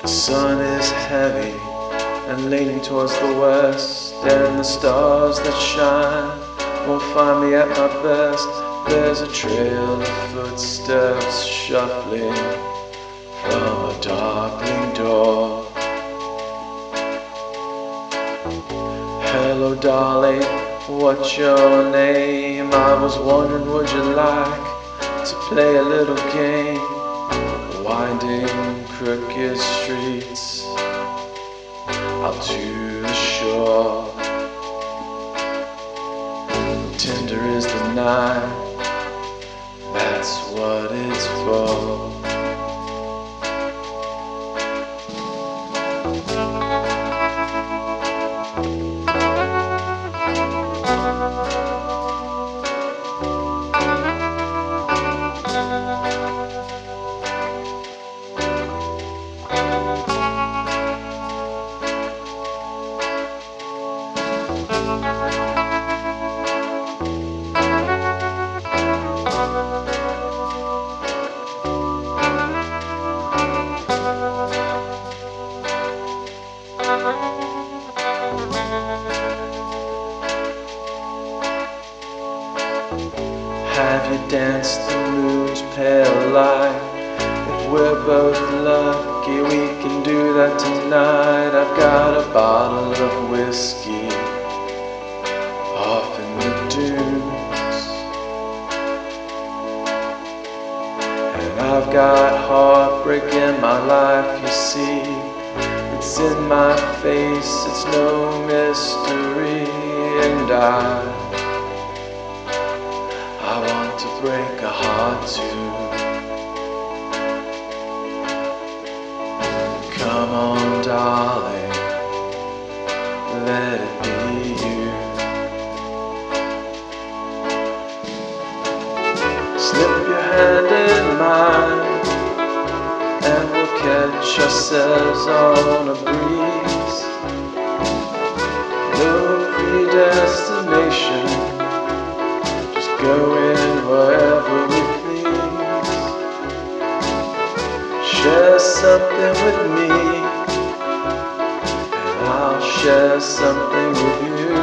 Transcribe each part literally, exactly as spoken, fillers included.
The sun is heavy and leaning towards the west, and the stars that shine won't find me at my best. There's a trail of footsteps shuffling from a darkening door. Hello darling, what's your name? I was wondering, would you like to play a little game? Winding crooked streets out to the shore. Tender is the night, that's what it's for. Have you danced the moon's pale light? If we're both lucky, we can do that tonight. I've got a bottle of whiskey off in the dunes, and I've got heartbreak in my life, you see. It's in my face, it's no mystery, and I I want to break a heart too. Come on darling, let it be you. Slip your hand in mine, and we'll catch ourselves on a breeze. No predestination, going wherever we please. Share something with me, and I'll share something with you.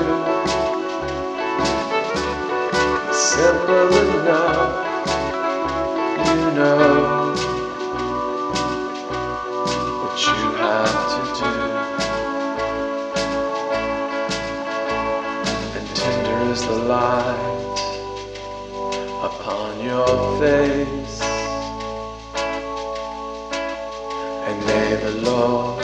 It's simple enough, you know what you have to do. And tender is the light upon your face, and may the Lord